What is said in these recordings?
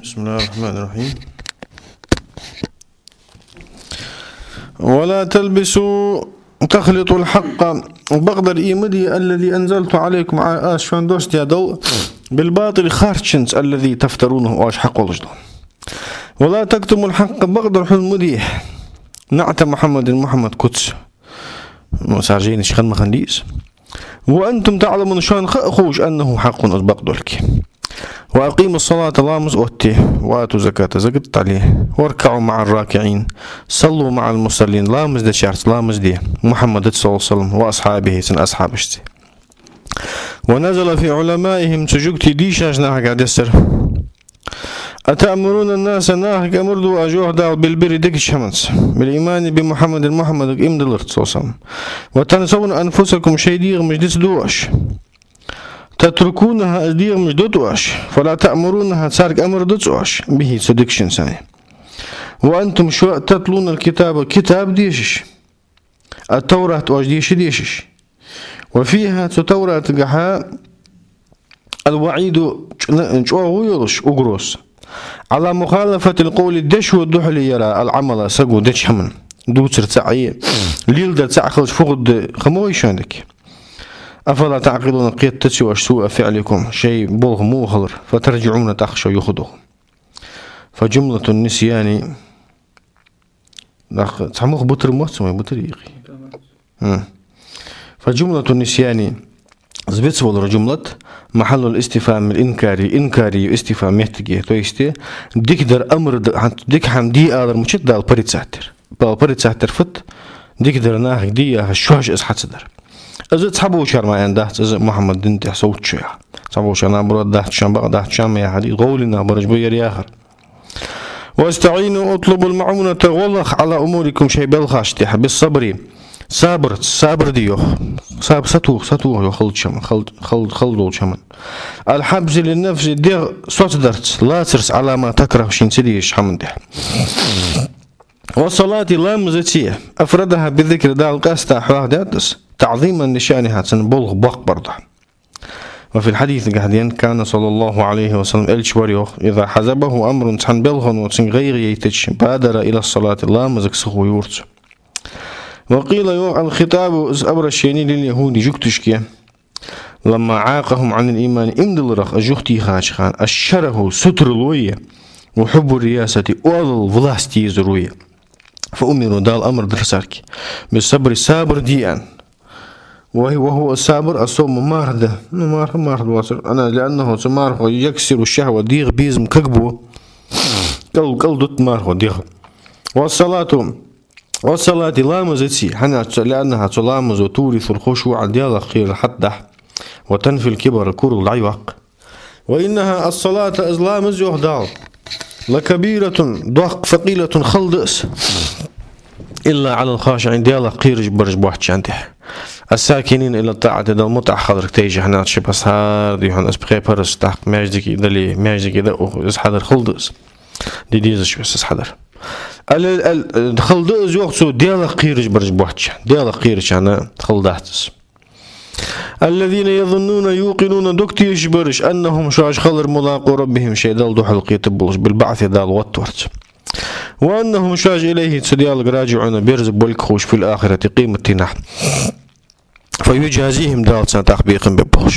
بسم الله الرحمن الرحيم. ولا تلبسوا تخلطوا الحق بقدر إيمدي الذي أنزلت عليكم آشفان دوست يدو بالباطل خارجنس الذي تفترونه واش حق ولجدو. ولا تكتموا الحق بقدر حلمدي نعت محمد قدس مسارجين شخن مخنديس وأنتم تعلمون شان خوش أنه حق أسبقدلك. وأقيموا الصلاة لامز أوتي وآتوا زكاة زكت عليه واركعوا مع الراكعين صلوا مع المصلين لامز دي شارت لامز دي محمد صلى الله عليه وسلم وأصحابه سن أصحابشتي. ونزل في علمائهم سجوكتي ديشاش ناهك عدسر أتأمرون الناس ناهك أمردوا أجوه دال بالبر ديك الشمس بالإيمان بمحمد إمدلرت صلى الله عليه وسلم وتنسون أنفسكم شيء ديغ مجدس دوش تتركونها أدير مش دوتواش فلا تأمرونها تسارك أمر دوتواش به صدقشن سنة. وأنتم شو تتلون الكتاب كتاب ديشش التوراة واش ديشش وفيها تتوراة قحا الوعيد شو يلش أقروس على مخالفة القول الدش والدحل يرى العمل سقو دش همن دوتر تعي ليل دا تعخلش فقد خمويش عندك. أفلا تعقلون قيد تسوى سوء فعلكم شيء بلغ موخلر فترجعون تخشوا يخذوه. فجملة النسيان تحموخ بطر موسمي بطر يقي. فجملة النسيان زبيت ولا جملة محل الاستفهام الإنكاري استفهام يحتاج تويستي ديك در أمر ديك حمدي آدر مشت دال بريت ساتر فت ديك در ناهك دي هشواش إسحات صدر. إذا تحبوا شرما أن دهت إذا محمد دنت صوت شيء تحبوا شرنا برد دهت شام بقى دهت شام يا حدي قولنا برج بير آخر. واستعينوا اطلبوا المعونة والله على أموركم شيء بالخاشتح بالصبر صابر ديوخ صاب ستوه يخلد شمن خلدوا شمن الحبز للنفس دير صوت درت لا ترس على ما تكره شين سديش حمده. والصلاة لامزتيه أفردها بالذكر دال قاستا حواداتس تعظيما لشأنها تنبلغ بق برضه. وفي الحديث قاعدين كان صلى الله عليه وسلم الشوريوخ إذا حزبه أمر تنبلغ وتنغير يتج بادر إلى الصلاة لامزك سخو يورت. وقيل يوم الخطاب أبر الشيني لليهود جكتشكي لما عاقهم عن الإيمان إمدل رخ أجوختي خاشخان الشره ستر الوية وحب الرياسة أول فلاستي زروية. فأمروا دال أمر درسارك بالصبر صابر ديان وهو الصابر الصوم مارد واصل أنا لأنه سماره يكسر الشهوة ديغ بيزم كقبو قل دوت ماره ديغ. والصلاة لامزتي حنا لأنها تلامز وتورث الخشوع ديال خير حتى وتنفي الكبر الكر العيوق. وإنها الصلاة إزلامز يهدال لكبيرة ضق ثقيلة خلدس إلا على الخاشعين ديال قيرج برج بوحش عنده الساكنين إلى الطاعة دل متع خضرك تيجي حنا تشبس هار ديهان أسبقى برس تحق ماجدك دلي ماجدك دا إسحادر خلدس دي شبس إسحادر الخلدس يوقتو ديال قيرج برج بوحش ديال قيرج أنا خلداتس. الذين يظنون يوقنون دكتيش برش أنهم شاش خلر ملاقو ربهم شيء دال دو حلقية بلش بالبعث دال وطورت وأنهم شاج إليه تسديال راجعون بيرز بولكخوش في الآخرة قيمة تنح فيجازيهم دال سنتخبيق ببوش.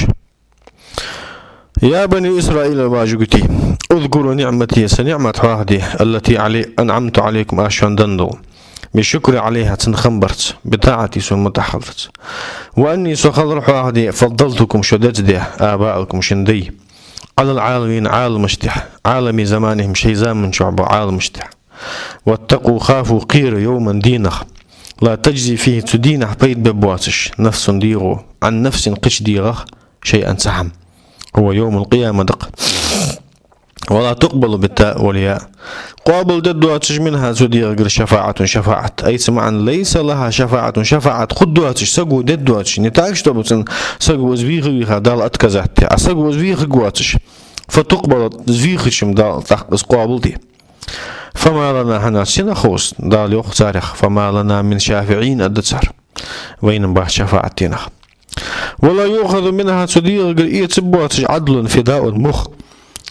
يا بني إسرائيل باجوكتي اذكروا نعمتي سنعمة واحدة التي أنعمت عليكم أشان دندل بشكر عليها تنخنبرت بطاعتي سن متحفظت وأني سخلر واحدة فضلتكم شدت ده آبائكم شندي على العالمين عالم اشتح عالم زمانهم شي زامن شعب عالم اشتح. واتقوا خافوا قير يوما دينخ لا تجزي فيه تدينح بيت ببواتش نفس ديغو عن نفس قش ديغخ شيئا سحم هو يوم القيامة دق. ولا تقبل بالتاء والياء قابل ددواتش منها تديغ شفاعة أي سمعا ليس لها شفاعة خدواتش سقو ددواتش نتاكش طبعا سقو زبيغ دال أتكزات سقو زبيغ قواتش فتقبل زبيغش مدال تحقس قابل دي. فما لنا هنا سنخوص دال يوخ تاريخ فما لنا من شافعين أدتسر وين باه شفاعتنا. ولا يؤخذ منها تديغ يتبواتش عدل فداء المخ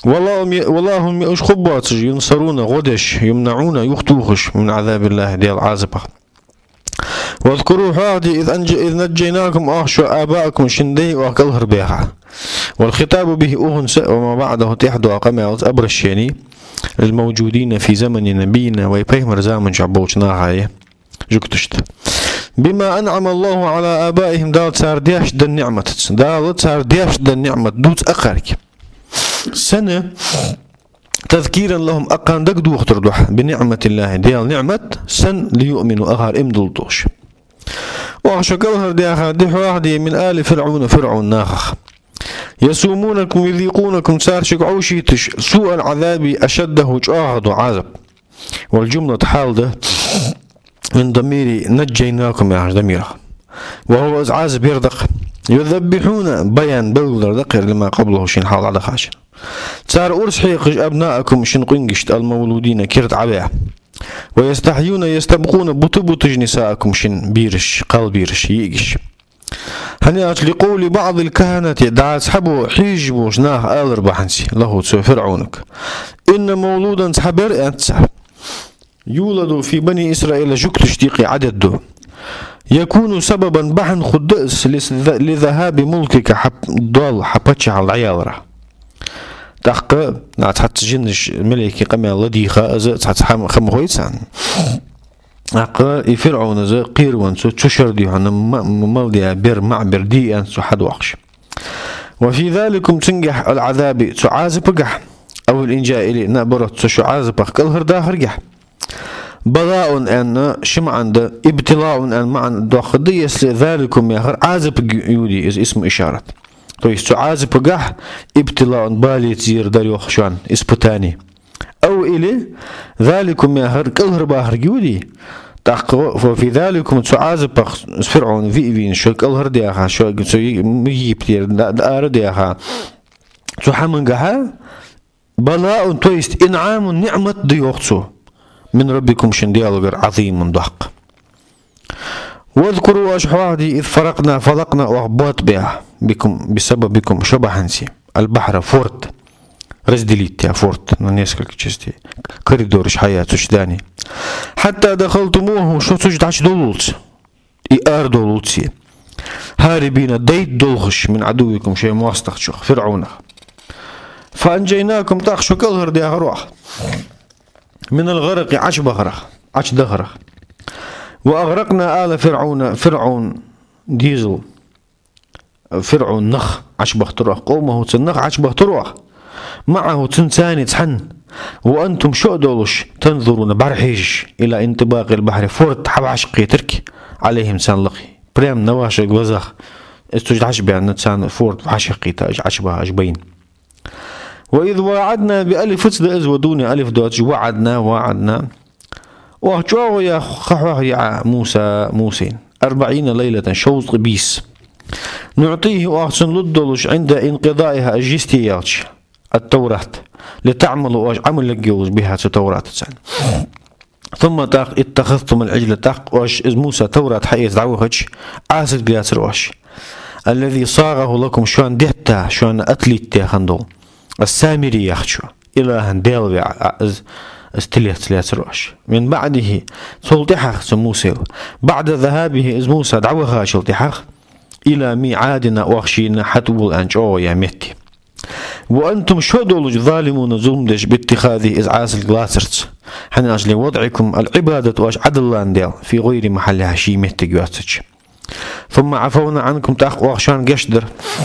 والله هم يشخبات ينصرون غدش يمنعون يختوخش من عذاب الله ديال عازبه. واذكروا حادي إذ نجيناكم أخشوا آباءكم شندي وأكلهر بيها. والخطاب به أهنس وما بعده تحدو أقامة أبرشيني الموجودين في زمن نبينا ويبيهم زمن شعبوشنا هاي جكتشت بما أنعم الله على آبائهم دالت صار دياش دا النعمة دالت صار دياش دا النعمة دوت أقارك سنة تذكيرا لهم أقان دقدو اختردوح بنعمة الله ديال نعمة سن ليؤمنوا أغار امدلتوش وأخشكوها دي واحدة من آل فرعون ناخخ يسومونكم يذيقونكم سارشك عوشيتش سوء العذاب أشده جاهد وعذب. والجملة حال ده من ضمير نجيناكم يا ضميره وهو عازب يردق يذبحون بيان بلدر دقير لما قبله شين حال على خاشن صار أرس حيقش أبناءكم شين قنقشت المولودين كرت عباه ويستحيون يستبقون بطبطج نساءكم شين بيرش قال بيرش ييقش هنيات لقول بعض الكهنة دعا سحبوا حيجبوا شناه آل ربحنسي له تسوى فرعونك إن مولودا سحبر أنت يولد في بني إسرائيل جك تشتيقي عدده يكون سببا بحن خدس لذهاب ملكك ضال حبتش على العيال تحق نعتحت جنش ملكي قمي لديخة أزا تحت خم خويتسان أقا فرعون زي قيروان سو تشر دي هنا مالدي بير معبر دي أن سو حد وقش وفي ذلكم تنجح العذاب تعازب قح أو الإنجاء إلي نابرت سو عازب كل هردا هرجح بلاء أن شمعا ده ابتلاء أن معن داخديس ذلكم يا هر عازب يودي اسم إشارة طيب سو عازب قح ابتلاء بالي تزير داريوخ شان اسبتاني أو إلي ذلكم يا هر كل هربا هرجودي ففي ذلكم تعازب فرعون فين شو كل هرديها شو ميجيبتير دارديها شو حمنجها بلاء تويست إنعام نعمة ضيوخسو من ربكم شنديالغر عظيم من ضحك. واذكروا أشحوادي إذ فلقنا وأخبات بها بكم بسببكم شبهنسي البحر فورت رزدليت يا فورت ننسكك تشستي كوريدورش حياة سجداني حتى دخلتموه شو سجدعش دولت إيار دولتسي هاربين ديت دولخش من عدوكم شيء مواستخشخ فرعون فأنجيناكم تخشوا كالهر دي أغروح من الغرق عش دغرق وأغرقنا آل فرعون ديزل فرعون نخ عش بختروح قومه تنخ عش بختروح معه تنساني تحن وأنتم شو دولش تنظرون برحيج إلى انطباق البحر فورت حب عشقي تركي عليهم سان لقي بريم نواشق وزخ استجد عشبي أن نتسان فورت عشقي تاج عشبها عشبين وإذ وعدنا بألف فتس ودوني ألف دوت وعدنا وأحجوه يا خحوه يا موسين 40 ليلة شوط بيس نعطيه وأحسن للدولش عند انقضائها أجيستياتش التوراة لتعملوا عمل الجوز بها التوراة ثم اتخذتم العجل واش موسى توراة حقيقة دعوهش عاسد بياسر واش الذي صاغه لكم شوان دهتا شوان أتليت خندول السامري يخشو إلها ديل استليت لياسر من بعده سلطحخ سموسى بعد ذهابه إز موسى دعوها سلطحخ إلى ميعادنا وخشينا حتول أنجو يا متي وأنتم شو دولج ظالمون زومدش باتخاذه إزعاز الجلاسرت حن أجل وضعكم العبادة واش عدل لانديل في غير محلها شي مهتجواتش ثم عفونا عنكم تأخ وخشان قشدر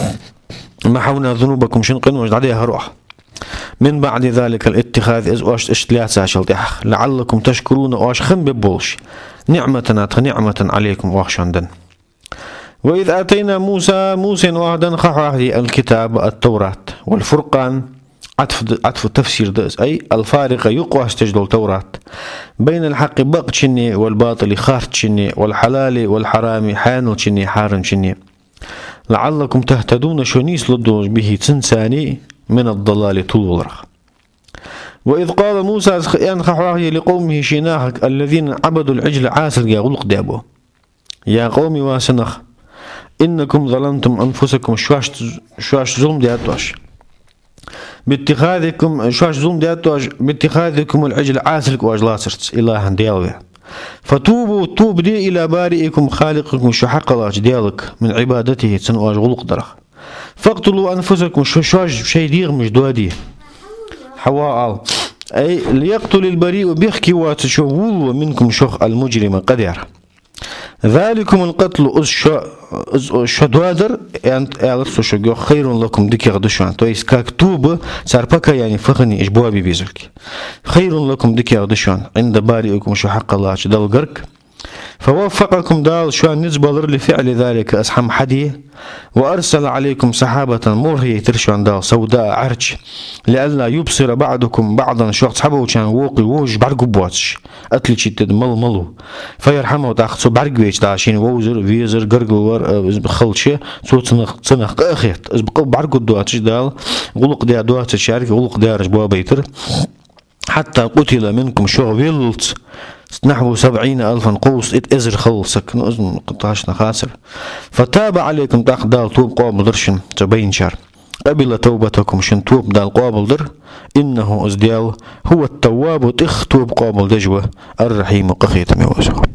محونا ذنوبكم شنقن وجد عليها روح من بعد ذلك الاتخاذ إز واش اشتلاتها شلتح لعلكم تشكرون واش خم ببولش نعمة عليكم وخشان دن وإذ آتينا موسى وعدا خحوه الكتاب التوراة والفرقان عطف تفسير دس أي الفارقة يقوى استجدوا التوراة بين الحق بقتشني والباطل خارتشني والحلال والحرام حانلشني حارنشني لعلكم تهتدون شنيس لدوج به تنساني من الضلال طول رخ. وإذ قال موسى خحوه لقومه شناهك الذين عبدوا العجل عاسل يا غلق دابو يا قومي واسنخ إنكم ظلمتم أنفسكم شواش ظلم دياتوش باتخاذكم شاش ظلم دياتواج باتخاذكم العجل عاسلك واجلاسرت إلها ديالوه فتوبوا توب دي إلى بارئكم خالقكم شو حق الله ديالك من عبادته تنواج غلق درخ فاقتلوا أنفسكم شاش شي ديغ مش دوادي حواء أي ليقتل البريء بيخكي واتشوول منكم شخ المجرم قدر ذلكم القتل شدوادر يعني خير لكم ديك يغدشوان تويس كاك توب ساربكا يعني فخني إجبوابي بيزلك خير لكم ديك يغدشوان عند بارئكم شو حق الله دال قرك فوفقكم دال شوان نزبلر لفعل ذلك أسحم حدي وأرسل عليكم سحابة مرهية ترشوان دال سوداء عرج لألا يبصر بعضكم بعضا شوق سحبه كان ووقي ووج برقو بواتش أتلي تشتد ملو فيرحمه وتاخذ برق ويش داشين ووزر فيزر قرقور خلشة صوت تنخ أخيت إز برقو دواتش دال غلق ديا دواتش شارك غلق ديا رجبوا بيتر حتى قتل منكم شغويلت نحو 70,000 قوس ازر خلصك نؤذن قطاشنا خاسر فتاب عليكم تاخدال توب قابل درشن تبين شر قبل توبتكم شن توب دال قابل در إنه ازديال هو التواب تخ توب قابل دجوة الرحيم قخيت موسخ